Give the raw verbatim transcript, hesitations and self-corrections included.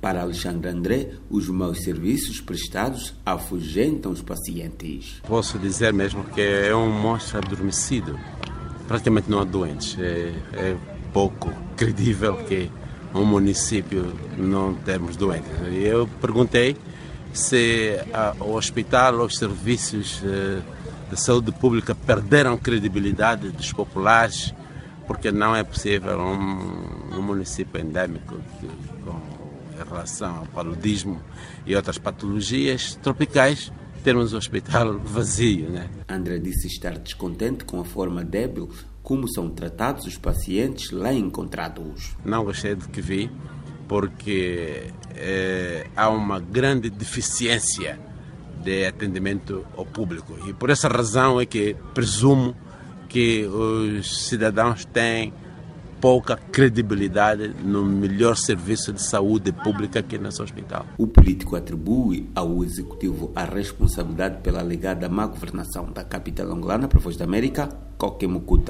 Para Alexandre André, os maus serviços prestados afugentam os pacientes. Posso dizer mesmo que é um monstro adormecido. Praticamente não há doentes. É, é pouco credível que um município não temos doentes. Eu perguntei se a, o hospital ou os serviços eh, de saúde pública perderam credibilidade dos populares, porque não é possível um, um município endêmico de, com, em relação ao paludismo e outras patologias tropicais termos o hospital vazio, né? André disse estar descontente com a forma débil como são tratados os pacientes lá encontrados. Não gostei do que vi, porque eh, há uma grande deficiência de atendimento ao público. E por essa razão é que presumo que os cidadãos têm pouca credibilidade no melhor serviço de saúde pública aqui nesse hospital. O político atribui ao executivo a responsabilidade pela alegada má governação da capital angolana para a Voz da América, Coque Mucuta.